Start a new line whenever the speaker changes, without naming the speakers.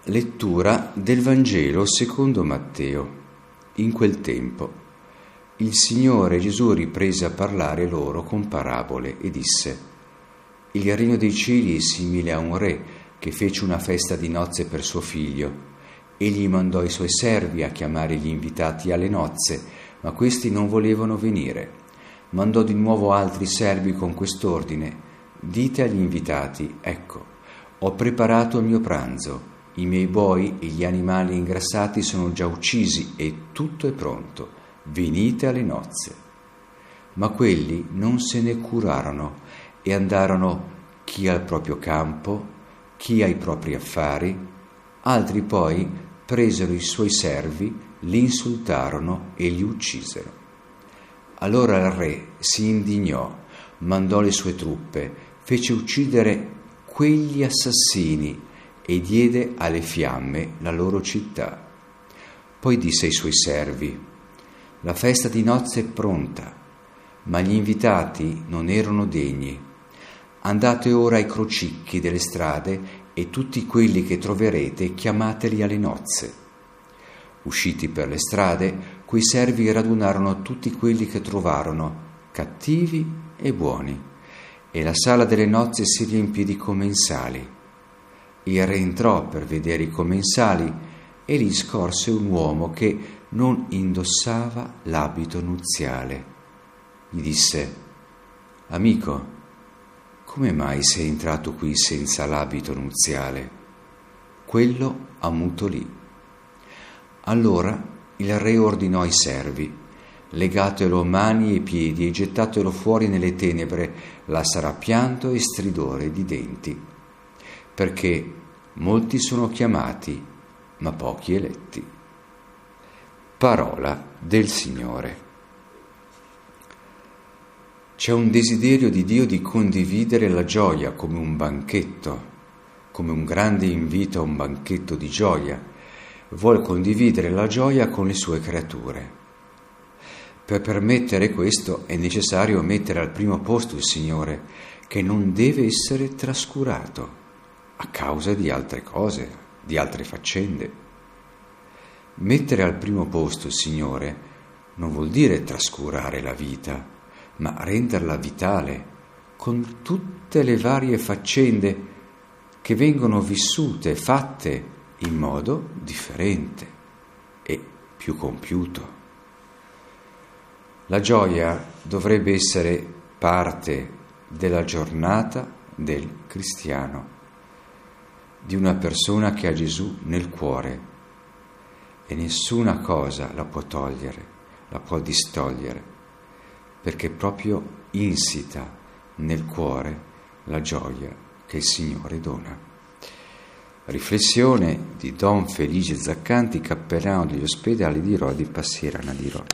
Lettura del Vangelo secondo Matteo. In quel tempo il Signore Gesù riprese a parlare loro con parabole e disse: Il regno dei cieli è simile a un re che fece una festa di nozze per suo figlio. Egli mandò i suoi servi a chiamare gli invitati alle nozze, ma questi non volevano venire. Mandò di nuovo altri servi con quest'ordine: Dite agli invitati: Ecco, ho preparato il mio pranzo. I miei boi e gli animali ingrassati sono già uccisi e tutto è pronto. Venite alle nozze. Ma quelli non se ne curarono e andarono chi al proprio campo, chi ai propri affari. Altri poi presero i suoi servi, li insultarono e li uccisero. Allora il re si indignò, mandò le sue truppe, fece uccidere quegli assassini e diede alle fiamme la loro città. Poi disse ai suoi servi: La festa di nozze è pronta, ma gli invitati non erano degni. Andate ora ai crocicchi delle strade e tutti quelli che troverete chiamateli alle nozze. Usciti per le strade, quei servi radunarono tutti quelli che trovarono, cattivi e buoni, e la sala delle nozze si riempì di commensali. Il re entrò per vedere i commensali e lì scorse un uomo che non indossava l'abito nuziale. Gli disse: Amico, come mai sei entrato qui senza l'abito nuziale? Quello ammutolì. Allora il re ordinò ai servi: Legatelo mani e piedi e gettatelo fuori nelle tenebre, là sarà pianto e stridore di denti. Perché molti sono chiamati, ma pochi eletti. Parola del Signore. C'è un desiderio di Dio di condividere la gioia come un banchetto, come un grande invito a un banchetto di gioia. Vuol condividere la gioia con le sue creature. Per permettere questo è necessario mettere al primo posto il Signore, che non deve essere trascurato a causa di altre cose, di altre faccende. Mettere al primo posto il Signore non vuol dire trascurare la vita, ma renderla vitale, con tutte le varie faccende che vengono vissute, fatte in modo differente e più compiuto. La gioia dovrebbe essere parte della giornata del cristiano, di una persona che ha Gesù nel cuore, e nessuna cosa la può togliere, la può distogliere, perché è proprio insita nel cuore la gioia che il Signore dona. Riflessione di Don Felice Zaccanti, cappellano degli ospedali di Rodi, Passierana di Rodi.